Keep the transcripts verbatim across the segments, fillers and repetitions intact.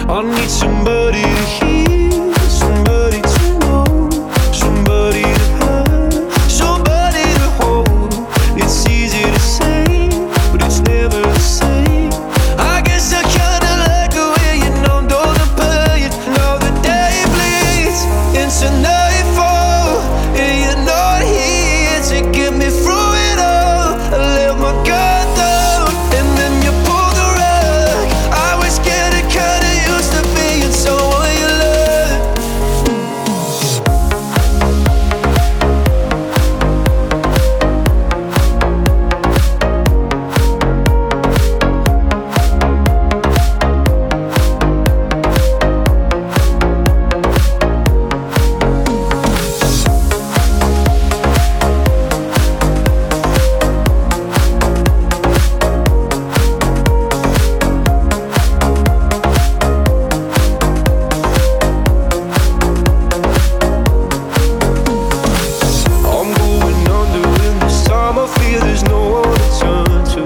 I need somebody to hear, somebody to know, somebody to have, somebody to hold. It's easy to say, but it's never the same. I guess I kinda like the way you numbed all the pain. Now the day bleeds into nightfall, and you're not here to get me through it all. I let my guard down, and then you pulled the rug. I was getting kinda used to being someone you love. I'm going under, and this time I feel there's no one to turn to.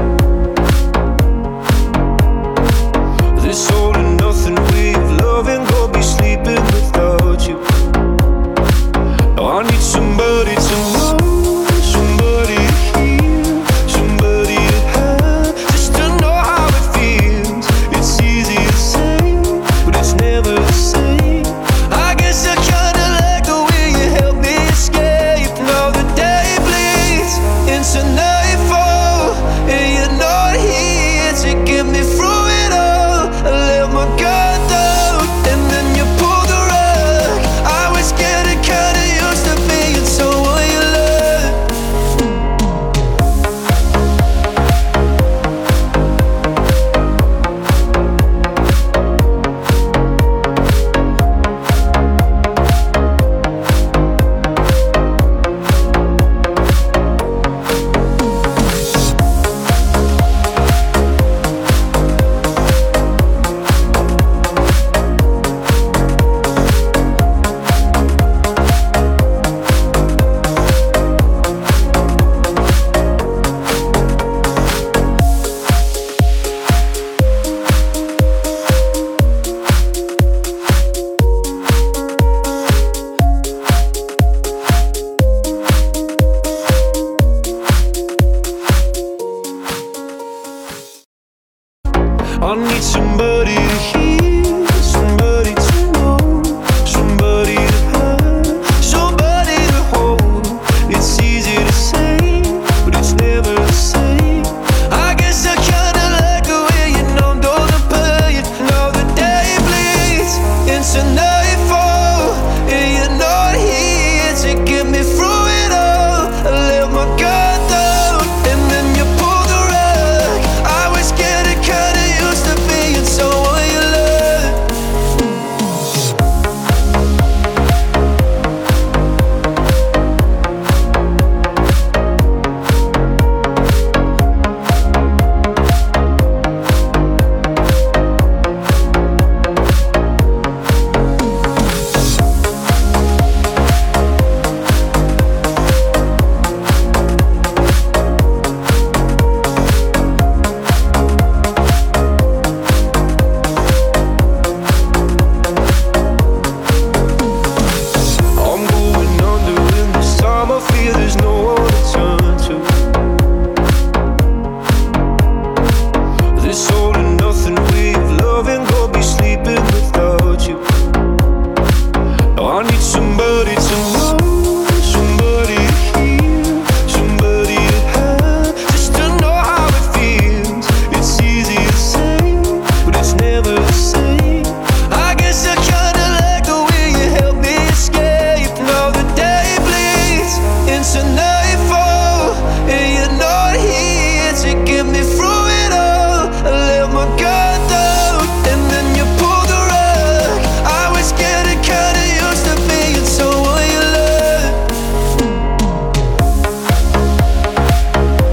This all or nothing way of loving, gonna be sleeping without you. Now I need somebody to know, somebody to hear, somebody to have, just to know how it feels. It's easy to say, but it's never the same. I guess I kinda like the way you help me escape. Now the day bleeds into nightfall, and you're not here to get me through it all. I let my guard down, and then you pulled the rug. I was getting kinda used to being someone you love. I need somebody to hear,